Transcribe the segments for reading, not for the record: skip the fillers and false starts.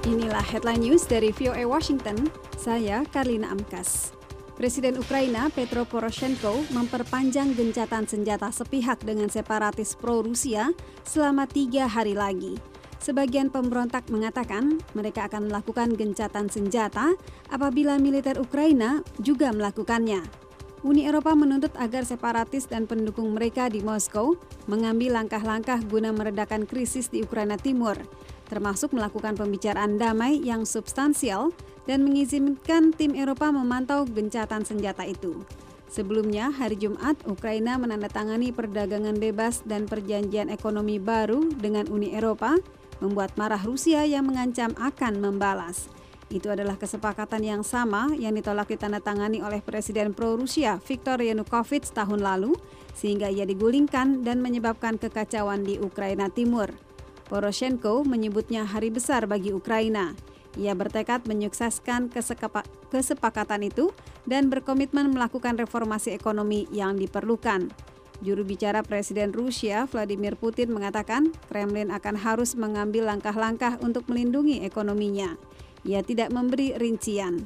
Inilah headline news dari VOA Washington, saya Karlina Amkas. Presiden Ukraina Petro Poroshenko memperpanjang gencatan senjata sepihak dengan separatis pro-Rusia selama 3 hari lagi. Sebagian pemberontak mengatakan mereka akan melakukan gencatan senjata apabila militer Ukraina juga melakukannya. Uni Eropa menuntut agar separatis dan pendukung mereka di Moskow mengambil langkah-langkah guna meredakan krisis di Ukraina Timur, termasuk melakukan pembicaraan damai yang substansial dan mengizinkan tim Eropa memantau gencatan senjata itu. Sebelumnya, hari Jumat, Ukraina menandatangani perdagangan bebas dan perjanjian ekonomi baru dengan Uni Eropa, membuat marah Rusia yang mengancam akan membalas. Itu adalah kesepakatan yang sama yang ditolak ditandatangani oleh Presiden pro-Rusia Viktor Yanukovych tahun lalu, sehingga ia digulingkan dan menyebabkan kekacauan di Ukraina Timur. Poroshenko menyebutnya hari besar bagi Ukraina. Ia bertekad menyukseskan kesepakatan itu dan berkomitmen melakukan reformasi ekonomi yang diperlukan. Juru bicara Presiden Rusia Vladimir Putin mengatakan Kremlin akan harus mengambil langkah-langkah untuk melindungi ekonominya. Ia tidak memberi rincian.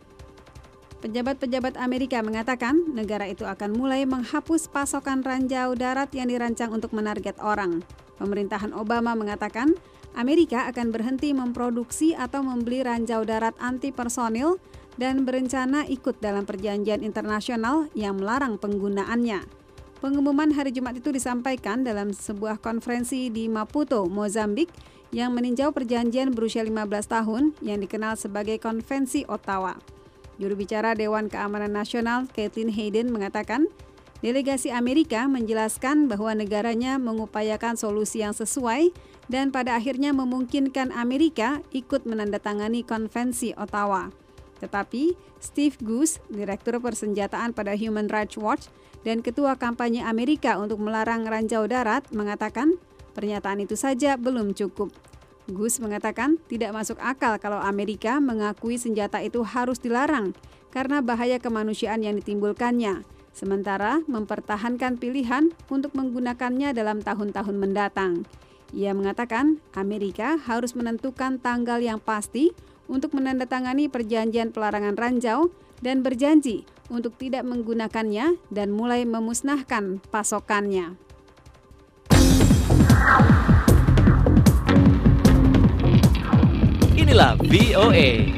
Pejabat-pejabat Amerika mengatakan negara itu akan mulai menghapus pasokan ranjau darat yang dirancang untuk menarget orang. Pemerintahan Obama mengatakan Amerika akan berhenti memproduksi atau membeli ranjau darat anti personil dan berencana ikut dalam perjanjian internasional yang melarang penggunaannya. Pengumuman hari Jumat itu disampaikan dalam sebuah konferensi di Maputo, Mozambik, yang meninjau perjanjian berusia 15 tahun yang dikenal sebagai Konvensi Ottawa. Juru bicara Dewan Keamanan Nasional, Caitlin Hayden, mengatakan delegasi Amerika menjelaskan bahwa negaranya mengupayakan solusi yang sesuai dan pada akhirnya memungkinkan Amerika ikut menandatangani Konvensi Ottawa. Tetapi Steve Goose, Direktur Persenjataan pada Human Rights Watch dan Ketua Kampanye Amerika untuk melarang ranjau darat, mengatakan pernyataan itu saja belum cukup. Goose mengatakan tidak masuk akal kalau Amerika mengakui senjata itu harus dilarang karena bahaya kemanusiaan yang ditimbulkannya, sementara mempertahankan pilihan untuk menggunakannya dalam tahun-tahun mendatang. Ia mengatakan Amerika harus menentukan tanggal yang pasti untuk menandatangani perjanjian pelarangan ranjau dan berjanji untuk tidak menggunakannya dan mulai memusnahkan pasokannya. Inilah VOA.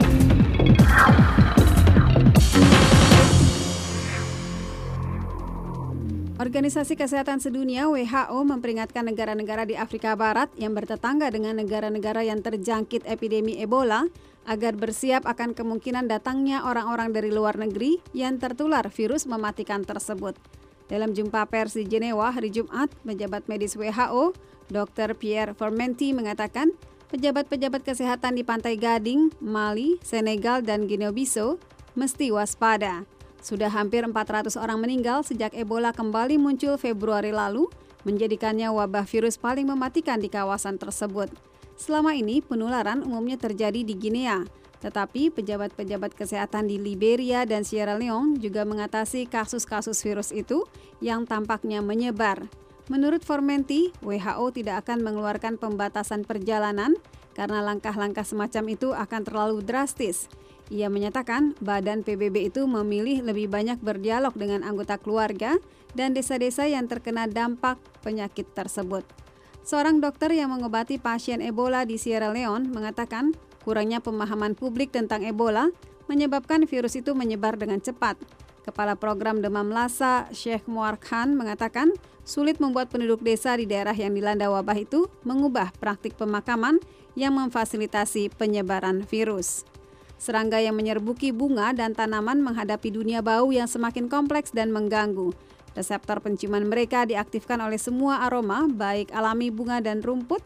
Organisasi Kesehatan Sedunia WHO memperingatkan negara-negara di Afrika Barat yang bertetangga dengan negara-negara yang terjangkit epidemi Ebola agar bersiap akan kemungkinan datangnya orang-orang dari luar negeri yang tertular virus mematikan tersebut. Dalam jumpa pers di Jenewa hari Jumat, pejabat medis WHO, Dr. Pierre Formenty mengatakan pejabat-pejabat kesehatan di Pantai Gading, Mali, Senegal, dan Guinea-Bissau mesti waspada. Sudah hampir 400 orang meninggal sejak Ebola kembali muncul Februari lalu, menjadikannya wabah virus paling mematikan di kawasan tersebut. Selama ini, penularan umumnya terjadi di Guinea, tetapi pejabat-pejabat kesehatan di Liberia dan Sierra Leone juga mengatasi kasus-kasus virus itu yang tampaknya menyebar. Menurut Formenty, WHO tidak akan mengeluarkan pembatasan perjalanan karena langkah-langkah semacam itu akan terlalu drastis. Ia menyatakan badan PBB itu memilih lebih banyak berdialog dengan anggota keluarga dan desa-desa yang terkena dampak penyakit tersebut. Seorang dokter yang mengobati pasien Ebola di Sierra Leone mengatakan kurangnya pemahaman publik tentang Ebola menyebabkan virus itu menyebar dengan cepat. Kepala Program Demam Lassa, Sheikh Muar Khan, mengatakan sulit membuat penduduk desa di daerah yang dilanda wabah itu mengubah praktik pemakaman yang memfasilitasi penyebaran virus. Serangga yang menyerbuki bunga dan tanaman menghadapi dunia bau yang semakin kompleks dan mengganggu. Reseptor penciuman mereka diaktifkan oleh semua aroma, baik alami bunga dan rumput,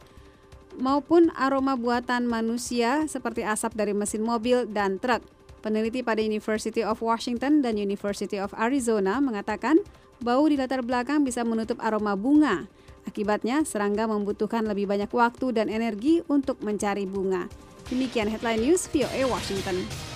maupun aroma buatan manusia seperti asap dari mesin mobil dan truk. Peneliti pada University of Washington dan University of Arizona mengatakan bau di latar belakang bisa menutup aroma bunga. Akibatnya, serangga membutuhkan lebih banyak waktu dan energi untuk mencari bunga. Demikian headline news VOA Washington.